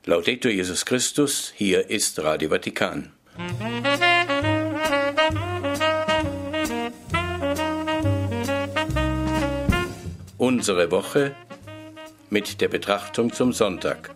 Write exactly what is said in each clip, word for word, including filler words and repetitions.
Laudetur Jesus Christus, hier ist Radio Vatikan. Unsere Woche mit der Betrachtung zum Sonntag.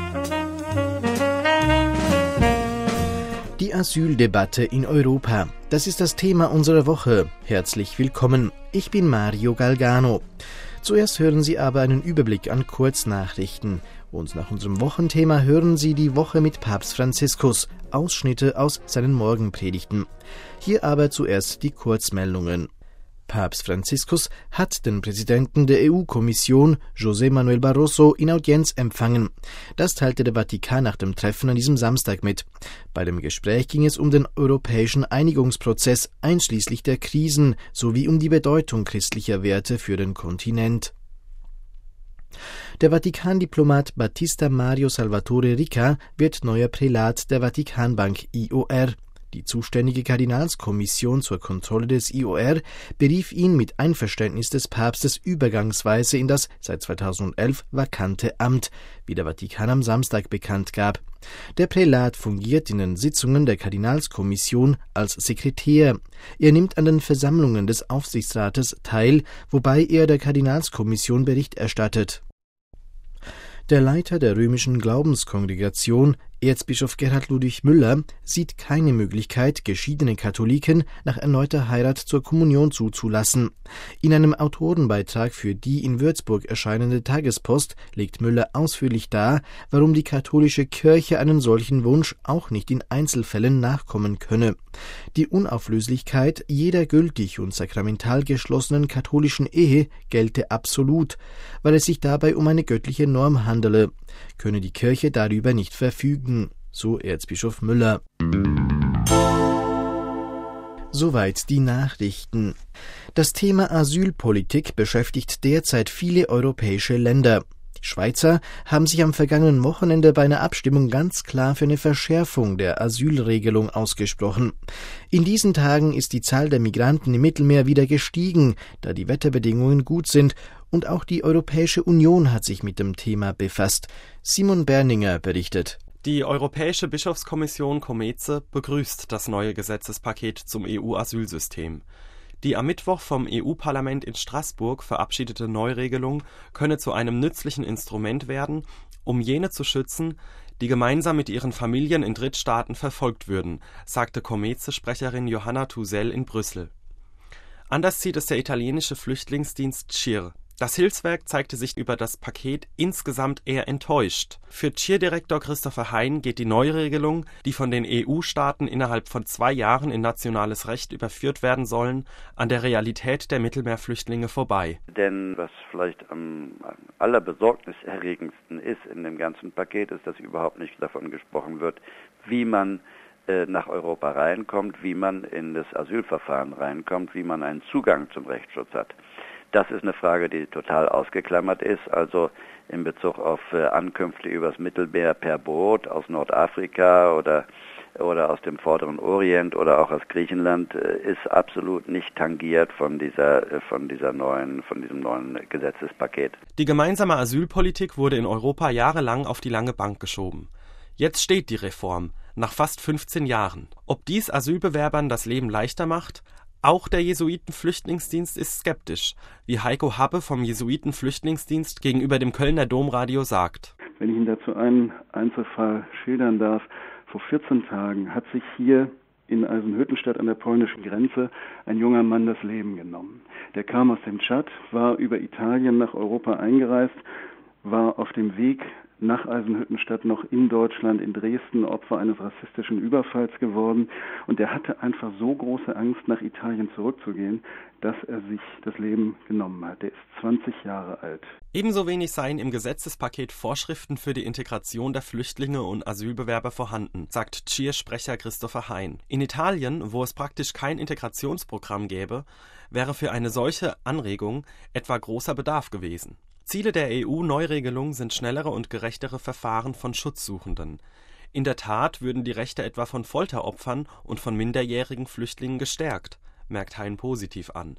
Die Asyldebatte in Europa. Das ist das Thema unserer Woche. Herzlich willkommen. Ich bin Mario Galgano. Zuerst hören Sie aber einen Überblick an Kurznachrichten. Und nach unserem Wochenthema hören Sie die Woche mit Papst Franziskus, Ausschnitte aus seinen Morgenpredigten. Hier aber zuerst die Kurzmeldungen. Papst Franziskus hat den Präsidenten der E U-Kommission, José Manuel Barroso, in Audienz empfangen. Das teilte der Vatikan nach dem Treffen an diesem Samstag mit. Bei dem Gespräch ging es um den europäischen Einigungsprozess, einschließlich der Krisen, sowie um die Bedeutung christlicher Werte für den Kontinent. Der Vatikan-Diplomat Battista Mario Salvatore Ricca wird neuer Prälat der Vatikanbank I O R. Die zuständige Kardinalskommission zur Kontrolle des I O R berief ihn mit Einverständnis des Papstes übergangsweise in das seit zweitausendelf vakante Amt, wie der Vatikan am Samstag bekannt gab. Der Prälat fungiert in den Sitzungen der Kardinalskommission als Sekretär. Er nimmt an den Versammlungen des Aufsichtsrates teil, wobei er der Kardinalskommission Bericht erstattet. Der Leiter der römischen Glaubenskongregation, Erzbischof Gerhard Ludwig Müller, sieht keine Möglichkeit, geschiedene Katholiken nach erneuter Heirat zur Kommunion zuzulassen. In einem Autorenbeitrag für die in Würzburg erscheinende Tagespost legt Müller ausführlich dar, warum die katholische Kirche einen solchen Wunsch auch nicht in Einzelfällen nachkommen könne. Die Unauflöslichkeit jeder gültig und sakramental geschlossenen katholischen Ehe gelte absolut, weil es sich dabei um eine göttliche Norm handele, könne die Kirche darüber nicht verfügen, so Erzbischof Müller. Soweit die Nachrichten. Das Thema Asylpolitik beschäftigt derzeit viele europäische Länder. Die Schweizer haben sich am vergangenen Wochenende bei einer Abstimmung ganz klar für eine Verschärfung der Asylregelung ausgesprochen. In diesen Tagen ist die Zahl der Migranten im Mittelmeer wieder gestiegen, da die Wetterbedingungen gut sind, und auch die Europäische Union hat sich mit dem Thema befasst. Simon Berninger berichtet. Die Europäische Bischofskommission COMEZE begrüßt das neue Gesetzespaket zum E U-Asylsystem. Die am Mittwoch vom E U-Parlament in Straßburg verabschiedete Neuregelung könne zu einem nützlichen Instrument werden, um jene zu schützen, die gemeinsam mit ihren Familien in Drittstaaten verfolgt würden, sagte COMEZE-Sprecherin Johanna Thusell in Brüssel. Anders sieht es der italienische Flüchtlingsdienst C I R. Das Hilfswerk zeigte sich über das Paket insgesamt eher enttäuscht. Für C I R-Direktor Christopher Hein geht die Neuregelung, die von den E U-Staaten innerhalb von zwei Jahren in nationales Recht überführt werden sollen, an der Realität der Mittelmeerflüchtlinge vorbei. Denn was vielleicht am allerbesorgniserregendsten ist in dem ganzen Paket, ist, dass überhaupt nicht davon gesprochen wird, wie man äh, nach Europa reinkommt, wie man in das Asylverfahren reinkommt, wie man einen Zugang zum Rechtsschutz hat. Das ist eine Frage, die total ausgeklammert ist, also in Bezug auf äh, Ankünfte übers Mittelmeer per Boot aus Nordafrika oder, oder aus dem Vorderen Orient oder auch aus Griechenland, äh, ist absolut nicht tangiert von dieser, äh, von dieser neuen, von diesem neuen Gesetzespaket. Die gemeinsame Asylpolitik wurde in Europa jahrelang auf die lange Bank geschoben. Jetzt steht die Reform, nach fast fünfzehn Jahren. Ob dies Asylbewerbern das Leben leichter macht? Auch der Jesuiten-Flüchtlingsdienst ist skeptisch, wie Heiko Habbe vom Jesuiten-Flüchtlingsdienst gegenüber dem Kölner Domradio sagt. Wenn ich Ihnen dazu einen Einzelfall schildern darf, vor vierzehn Tagen hat sich hier in Eisenhüttenstadt an der polnischen Grenze ein junger Mann das Leben genommen. Der kam aus dem Tschad, war über Italien nach Europa eingereist, war auf dem Weg nach Eisenhüttenstadt noch in Deutschland, in Dresden, Opfer eines rassistischen Überfalls geworden. Und er hatte einfach so große Angst, nach Italien zurückzugehen, dass er sich das Leben genommen hat. Er ist zwanzig Jahre alt. Ebenso wenig seien im Gesetzespaket Vorschriften für die Integration der Flüchtlinge und Asylbewerber vorhanden, sagt C I R-Sprecher Christopher Hein. In Italien, wo es praktisch kein Integrationsprogramm gäbe, wäre für eine solche Anregung etwa großer Bedarf gewesen. Ziele der E U-Neuregelung sind schnellere und gerechtere Verfahren von Schutzsuchenden. In der Tat würden die Rechte etwa von Folteropfern und von minderjährigen Flüchtlingen gestärkt, merkt Hein positiv an.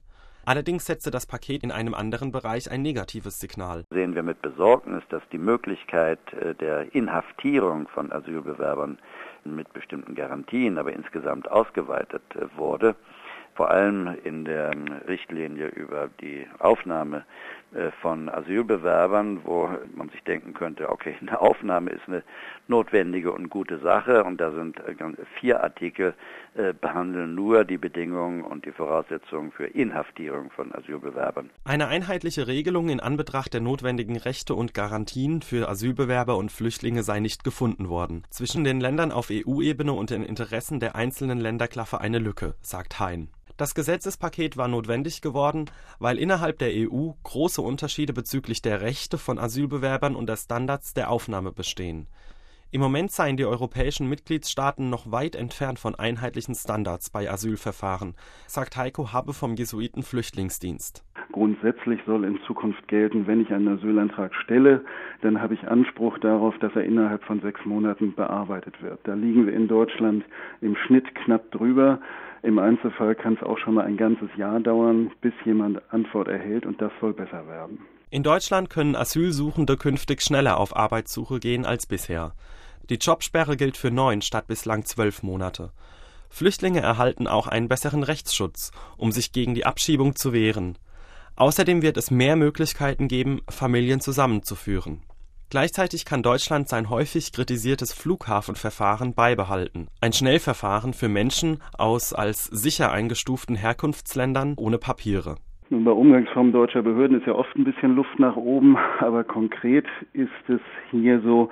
Allerdings setzte das Paket in einem anderen Bereich ein negatives Signal. Sehen wir mit Besorgnis, dass die Möglichkeit der Inhaftierung von Asylbewerbern mit bestimmten Garantien, aber insgesamt ausgeweitet wurde. Vor allem in der Richtlinie über die Aufnahme von Asylbewerbern, wo man sich denken könnte, okay, eine Aufnahme ist eine notwendige und gute Sache und da sind vier Artikel, äh, behandeln nur die Bedingungen und die Voraussetzungen für Inhaftierung von Asylbewerbern. Eine einheitliche Regelung in Anbetracht der notwendigen Rechte und Garantien für Asylbewerber und Flüchtlinge sei nicht gefunden worden. Zwischen den Ländern auf E U-Ebene und den Interessen der einzelnen Länder klaffe eine Lücke, sagt Hein. Das Gesetzespaket war notwendig geworden, weil innerhalb der E U große Unterschiede bezüglich der Rechte von Asylbewerbern und der Standards der Aufnahme bestehen. Im Moment seien die europäischen Mitgliedstaaten noch weit entfernt von einheitlichen Standards bei Asylverfahren, sagt Heiko Habbe vom Jesuiten-Flüchtlingsdienst. Grundsätzlich soll in Zukunft gelten, wenn ich einen Asylantrag stelle, dann habe ich Anspruch darauf, dass er innerhalb von sechs Monaten bearbeitet wird. Da liegen wir in Deutschland im Schnitt knapp drüber. Im Einzelfall kann es auch schon mal ein ganzes Jahr dauern, bis jemand Antwort erhält und das soll besser werden. In Deutschland können Asylsuchende künftig schneller auf Arbeitssuche gehen als bisher. Die Jobsperre gilt für neun statt bislang zwölf Monate. Flüchtlinge erhalten auch einen besseren Rechtsschutz, um sich gegen die Abschiebung zu wehren. Außerdem wird es mehr Möglichkeiten geben, Familien zusammenzuführen. Gleichzeitig kann Deutschland sein häufig kritisiertes Flughafenverfahren beibehalten. Ein Schnellverfahren für Menschen aus als sicher eingestuften Herkunftsländern ohne Papiere. Nun, bei Umgangsformen deutscher Behörden ist ja oft ein bisschen Luft nach oben, aber konkret ist es hier so,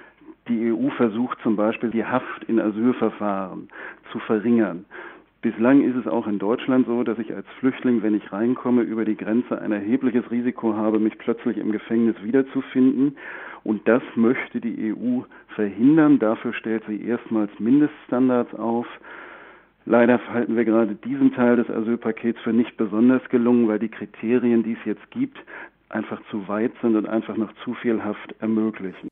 die E U versucht zum Beispiel die Haft in Asylverfahren zu verringern. Bislang ist es auch in Deutschland so, dass ich als Flüchtling, wenn ich reinkomme, über die Grenze ein erhebliches Risiko habe, mich plötzlich im Gefängnis wiederzufinden. Und das möchte die E U verhindern. Dafür stellt sie erstmals Mindeststandards auf. Leider halten wir gerade diesen Teil des Asylpakets für nicht besonders gelungen, weil die Kriterien, die es jetzt gibt, einfach zu weit sind und einfach noch zu viel Haft ermöglichen.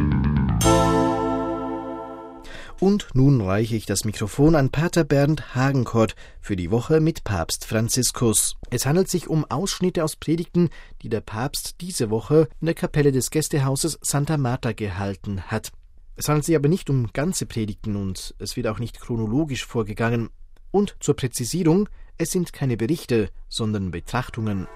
Und nun reiche ich das Mikrofon an Pater Bernd Hagenkort für die Woche mit Papst Franziskus. Es handelt sich um Ausschnitte aus Predigten, die der Papst diese Woche in der Kapelle des Gästehauses Santa Marta gehalten hat. Es handelt sich aber nicht um ganze Predigten und es wird auch nicht chronologisch vorgegangen. Und zur Präzisierung, es sind keine Berichte, sondern Betrachtungen.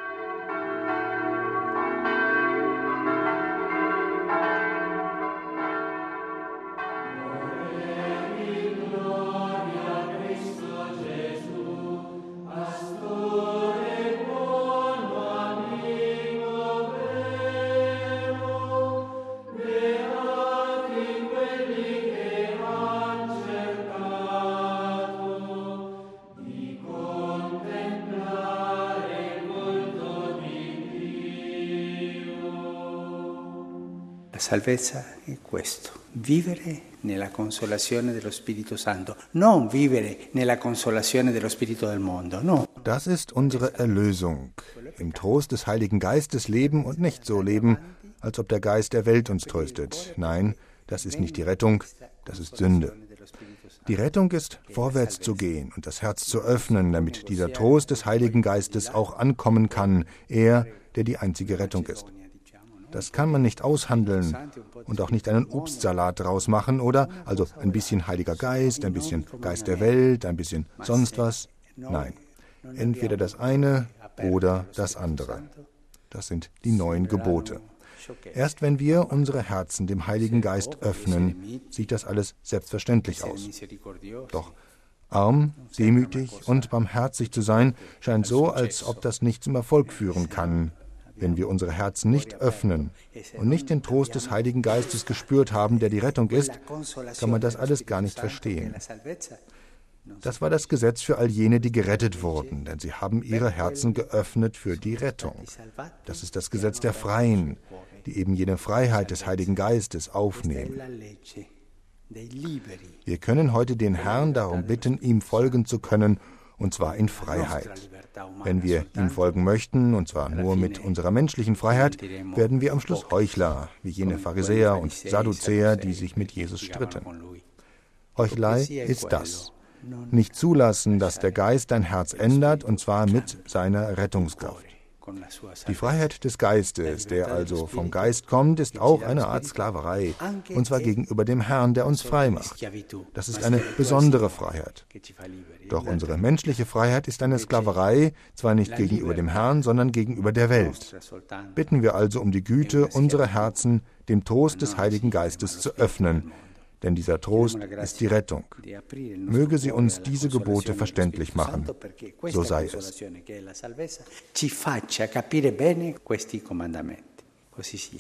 Salvezza è questo, vivere nella consolazione dello Spirito Santo, non vivere nella consolazione dello Spirito del mondo, no. Das ist unsere Erlösung, im Trost des Heiligen Geistes leben und nicht so leben, als ob der Geist der Welt uns tröstet. Nein, das ist nicht die Rettung, das ist Sünde. Die Rettung ist, vorwärts zu gehen und das Herz zu öffnen, damit dieser Trost des Heiligen Geistes auch ankommen kann, er, der die einzige Rettung ist. Das kann man nicht aushandeln und auch nicht einen Obstsalat draus machen oder, also ein bisschen Heiliger Geist, ein bisschen Geist der Welt, ein bisschen sonst was. Nein, entweder das eine oder das andere. Das sind die neuen Gebote. Erst wenn wir unsere Herzen dem Heiligen Geist öffnen, sieht das alles selbstverständlich aus. Doch arm, demütig und barmherzig zu sein, scheint so, als ob das nicht zum Erfolg führen kann. Wenn wir unsere Herzen nicht öffnen und nicht den Trost des Heiligen Geistes gespürt haben, der die Rettung ist, kann man das alles gar nicht verstehen. Das war das Gesetz für all jene, die gerettet wurden, denn sie haben ihre Herzen geöffnet für die Rettung. Das ist das Gesetz der Freien, die eben jene Freiheit des Heiligen Geistes aufnehmen. Wir können heute den Herrn darum bitten, ihm folgen zu können, und zwar in Freiheit. Wenn wir ihm folgen möchten, und zwar nur mit unserer menschlichen Freiheit, werden wir am Schluss Heuchler, wie jene Pharisäer und Sadduzäer, die sich mit Jesus stritten. Heuchelei ist das, nicht zulassen, dass der Geist dein Herz ändert, und zwar mit seiner Rettungskraft. Die Freiheit des Geistes, der also vom Geist kommt, ist auch eine Art Sklaverei, und zwar gegenüber dem Herrn, der uns frei macht. Das ist eine besondere Freiheit. Doch unsere menschliche Freiheit ist eine Sklaverei, zwar nicht gegenüber dem Herrn, sondern gegenüber der Welt. Bitten wir also um die Güte, unsere Herzen dem Trost des Heiligen Geistes zu öffnen, denn dieser Trost ist die Rettung. Möge sie uns diese Gebote verständlich machen. So sei es. Ci faccia capire bene questi comandamenti. Così sia.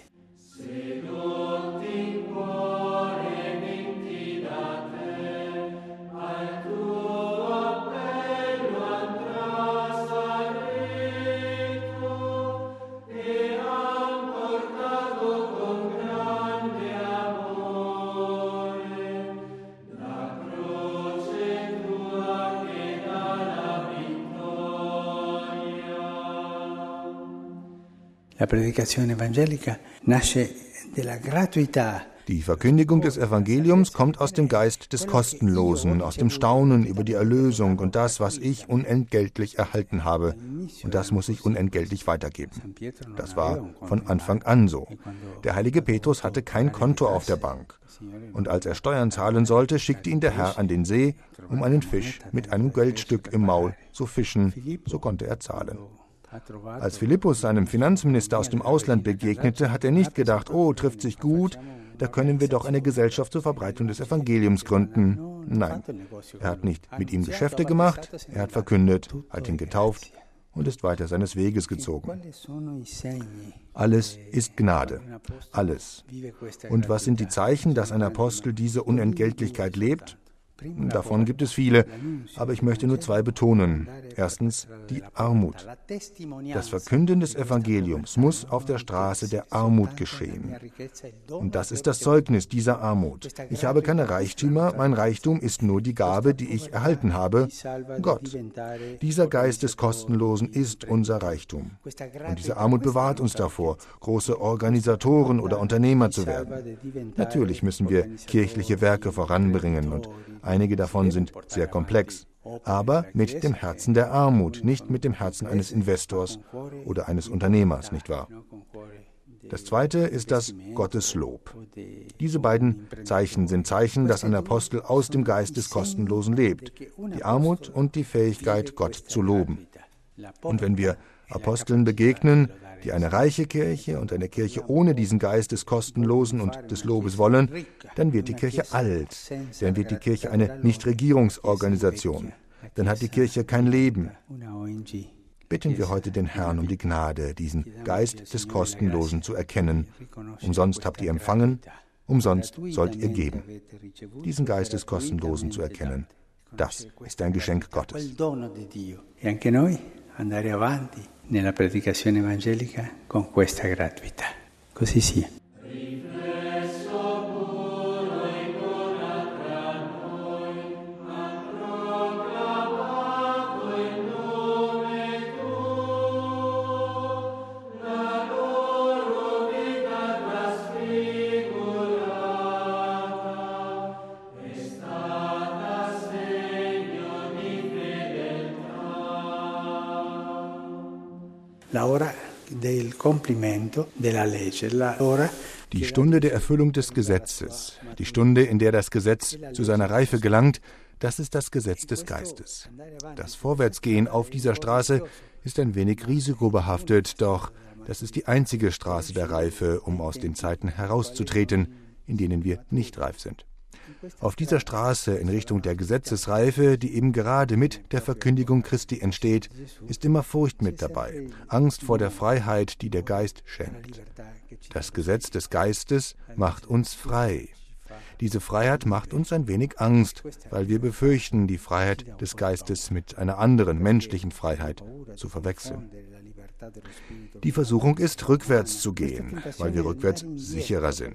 La predicazione evangelica nasce della gratuità. Die Verkündigung des Evangeliums kommt aus dem Geist des Kostenlosen, aus dem Staunen über die Erlösung und das, was ich unentgeltlich erhalten habe. Und das muss ich unentgeltlich weitergeben. Das war von Anfang an so. Der heilige Petrus hatte kein Konto auf der Bank. Und als er Steuern zahlen sollte, schickte ihn der Herr an den See, um einen Fisch mit einem Geldstück im Maul zu fischen. So konnte er zahlen. Als Philippus seinem Finanzminister aus dem Ausland begegnete, hat er nicht gedacht, oh, trifft sich gut, da können wir doch eine Gesellschaft zur Verbreitung des Evangeliums gründen. Nein, er hat nicht mit ihm Geschäfte gemacht, er hat verkündet, hat ihn getauft und ist weiter seines Weges gezogen. Alles ist Gnade, alles. Und was sind die Zeichen, dass ein Apostel diese Unentgeltlichkeit lebt? Davon gibt es viele, aber ich möchte nur zwei betonen. Erstens die Armut. Das Verkünden des Evangeliums muss auf der Straße der Armut geschehen. Und das ist das Zeugnis dieser Armut. Ich habe keine Reichtümer, mein Reichtum ist nur die Gabe, die ich erhalten habe, Gott. Dieser Geist des Kostenlosen ist unser Reichtum. Und diese Armut bewahrt uns davor, große Organisatoren oder Unternehmer zu werden. Natürlich müssen wir kirchliche Werke voranbringen und einige davon sind sehr komplex, aber mit dem Herzen der Armut, nicht mit dem Herzen eines Investors oder eines Unternehmers, nicht wahr? Das zweite ist das Gotteslob. Diese beiden Zeichen sind Zeichen, dass ein Apostel aus dem Geist des Kostenlosen lebt, die Armut und die Fähigkeit, Gott zu loben. Und wenn wir Aposteln begegnen, die eine reiche Kirche und eine Kirche ohne diesen Geist des Kostenlosen und des Lobes wollen, dann wird die Kirche alt, dann wird die Kirche eine Nichtregierungsorganisation, dann hat die Kirche kein Leben. Bitten wir heute den Herrn um die Gnade, diesen Geist des Kostenlosen zu erkennen. Umsonst habt ihr empfangen, umsonst sollt ihr geben. Diesen Geist des Kostenlosen zu erkennen, das ist ein Geschenk Gottes. Andare avanti nella predicazione evangelica con questa gratuità. Così sia. Die Stunde der Erfüllung des Gesetzes, die Stunde, in der das Gesetz zu seiner Reife gelangt, das ist das Gesetz des Geistes. Das Vorwärtsgehen auf dieser Straße ist ein wenig risikobehaftet, doch das ist die einzige Straße der Reife, um aus den Zeiten herauszutreten, in denen wir nicht reif sind. Auf dieser Straße in Richtung der Gesetzesreife, die eben gerade mit der Verkündigung Christi entsteht, ist immer Furcht mit dabei, Angst vor der Freiheit, die der Geist schenkt. Das Gesetz des Geistes macht uns frei. Diese Freiheit macht uns ein wenig Angst, weil wir befürchten, die Freiheit des Geistes mit einer anderen menschlichen Freiheit zu verwechseln. Die Versuchung ist, rückwärts zu gehen, weil wir rückwärts sicherer sind.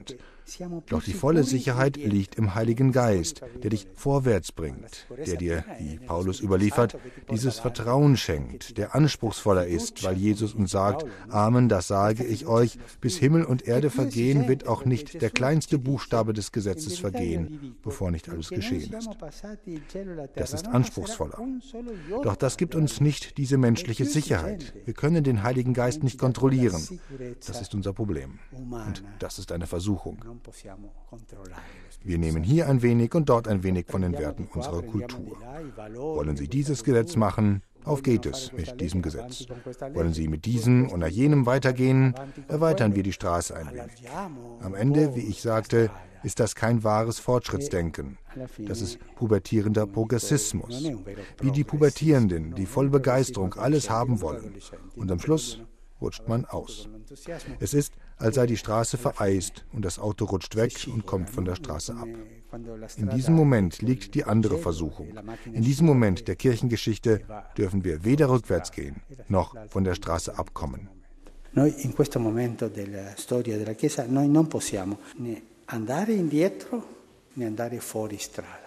Doch die volle Sicherheit liegt im Heiligen Geist, der dich vorwärts bringt, der dir, wie Paulus überliefert, dieses Vertrauen schenkt, der anspruchsvoller ist, weil Jesus uns sagt, Amen, das sage ich euch, bis Himmel und Erde vergehen, wird auch nicht der kleinste Buchstabe des Gesetzes vergehen, bevor nicht alles geschehen ist. Das ist anspruchsvoller. Doch das gibt uns nicht diese menschliche Sicherheit. Wir können den Heiligen Geist nicht kontrollieren. Das ist unser Problem. Und das ist eine Versuchung. Wir nehmen hier ein wenig und dort ein wenig von den Werten unserer Kultur. Wollen Sie dieses Gesetz machen? Auf geht es mit diesem Gesetz. Wollen Sie mit diesem oder jenem weitergehen? Erweitern wir die Straße ein wenig. Am Ende, wie ich sagte, ist das kein wahres Fortschrittsdenken. Das ist pubertierender Progressismus. Wie die Pubertierenden, die voll Begeisterung alles haben wollen. Und am Schluss rutscht man aus. Es ist, als sei die Straße vereist und das Auto rutscht weg und kommt von der Straße ab. In diesem Moment liegt die andere Versuchung. In diesem Moment der Kirchengeschichte dürfen wir weder rückwärts gehen, noch von der Straße abkommen. Noi in questo momento della storia della Chiesa noi non possiamo né andare indietro né andare fuori strada.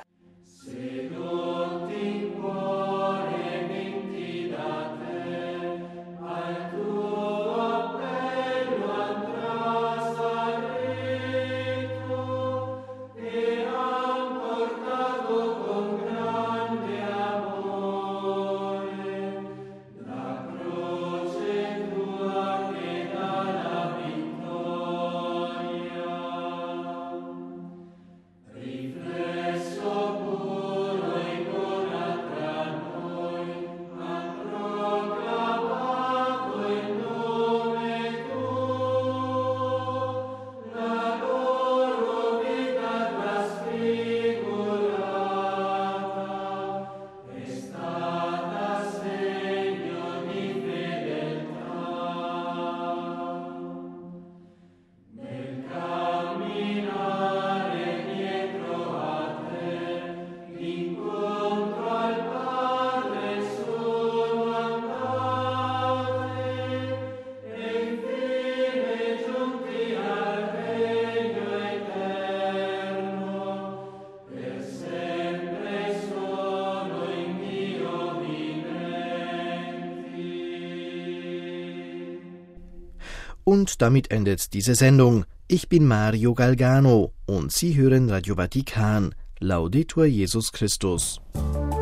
Und damit endet diese Sendung. Ich bin Mario Galgano und Sie hören Radio Vatikan. Laudetur Jesus Christus.